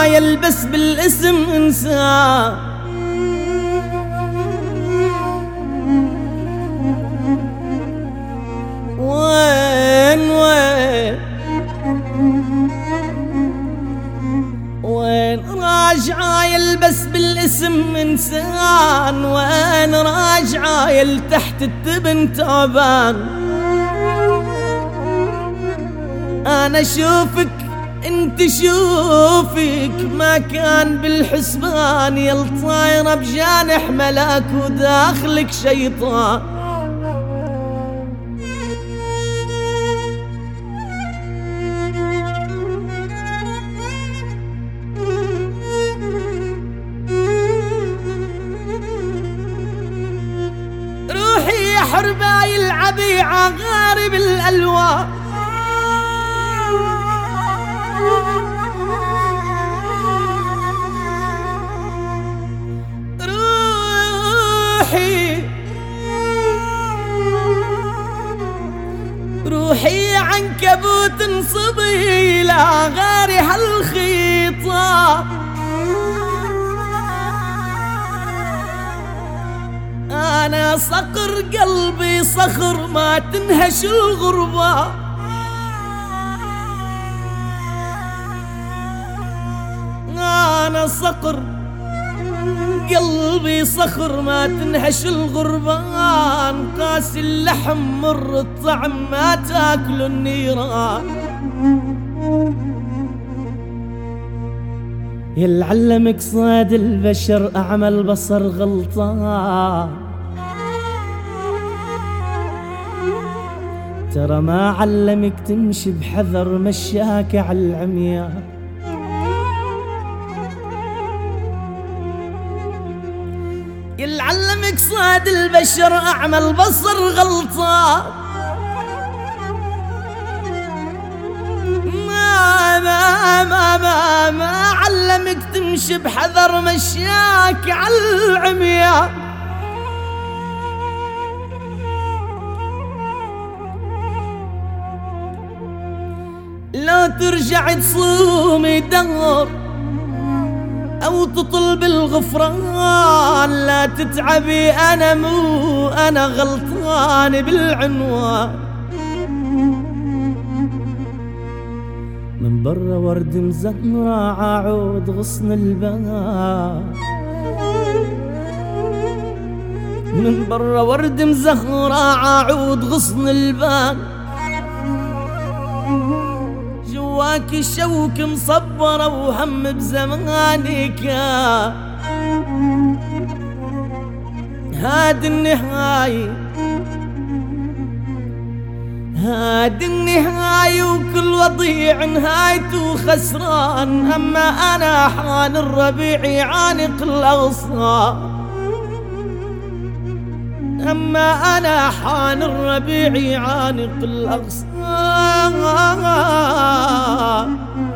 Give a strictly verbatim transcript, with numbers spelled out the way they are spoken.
عايل بس بالاسم انسان، وين وين وين راجع يلبس بالاسم انسان، وين راجع يل تحت التبن تعبان. انا شوفك انت شوفك ما كان بالحسبان، يل طايرة بجانح ملاك وداخلك شيطان. روحي يا حرباي العبي عغارب الألوان، روحي روحي عنكبوت انصبي لا غاري هالخيطة. أنا صقر قلبي صخر ما تنهش الغربة، أنا صقر قلبي صخر ما تنهش الغربان. قاسي اللحم مر الطعم ما تاكل النيران. يلعلمك صاد البشر أعمى البصر غلطان، ترى ما علمك تمشي بحذر مشاك على العمياء. يلعلمك صاد البشر أعمى البصر غلطان، ما ما ما ما ما علمك تمشي بحذر مشاك على العمياء. لا ترجع تصومي دهر أو تطلب الغفران، لا تتعبي أنا مو أنا غلطان بالعنوان. من برا ورد مزهرة عود غصن الباب، من برا ورد مزهرة عود غصن الباب. جواك شوك مصبرة وهم بزمانك، هاد النهاية هاد النهاية وكل وضيع نهايته خسران. أما أنا حان الربيع يعانق الأغصان، أما أنا حان الربيع يعانق الأغصان.